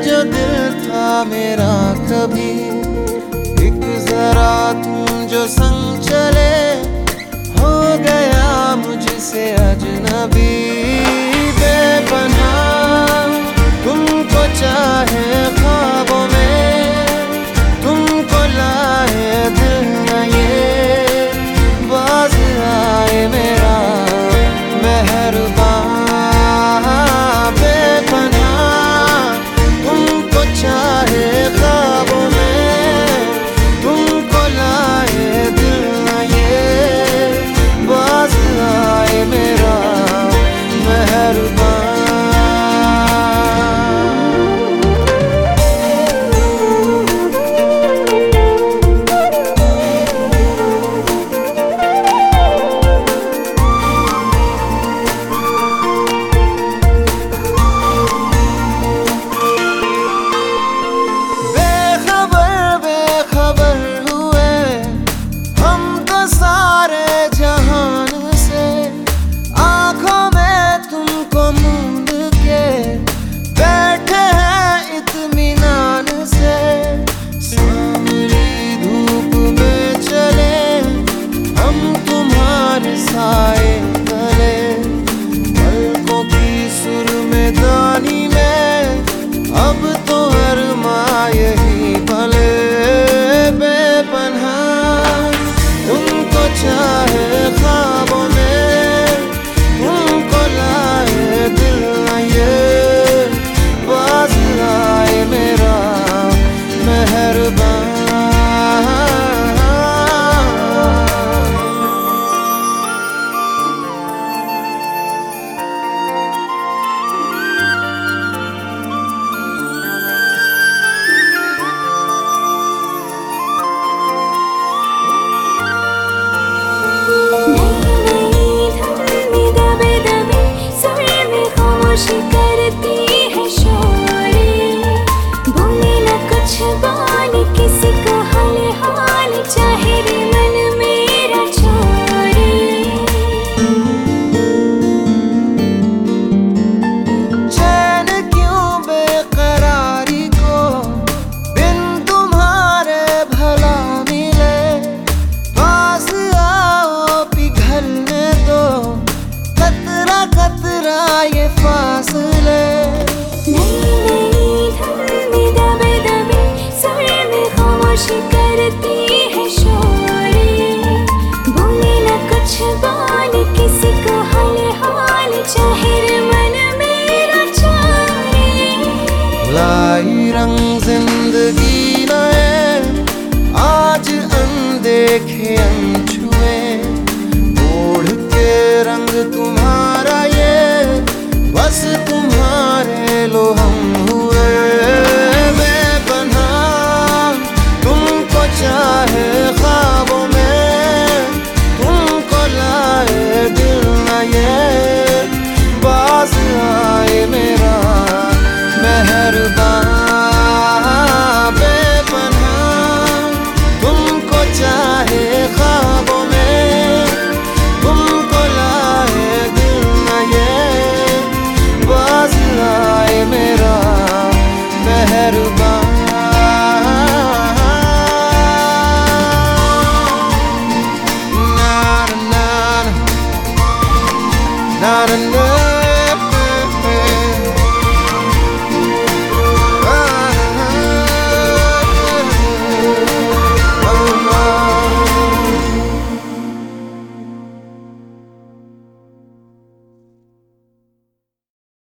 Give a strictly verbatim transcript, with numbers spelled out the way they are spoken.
जो दिल था मेरा कभी, एक जरा तुम जो संग चले, हो गया मुझसे अजनबी। बेपनाह तुमको चाहे ख्वाबों में, तुमको लाए दिल न ये, बाज आए मेरा मेहरबान। बेपनाह तुमको चाहे ख्वाबों में, तुमको लाए दिल न ये, बाज आए मेरा मेहरबान। पलकों की सुरमेदानी में अब तो अरमा यही भले। बेपनाह तुमको चाहे ख्वाबों में, तुमको लाए दिल न ये, बाज आए मेरा मेहरबान। करती है शोरे, बोले न कुछ बाल किसी को हाल हाल, चाहे रे मन मेरा छोरे। चैन क्यों बेकरारी को बिन तुम्हारे भला मिले, पास आओ पिघलने दो कतरा कतरा ये फासले। नई नई धुन में दबे दबे सुर में खामोशी करती है शोरे, बोले न कुछ बाल किसी को हाल हाल, चाहे रे मन मेरा छोरे। लाई रंग जिंदगी नए आज अनदेखे अनछुए, ओढ़ के रंग तुम्हारा ये, बस तुम्हारे लो हम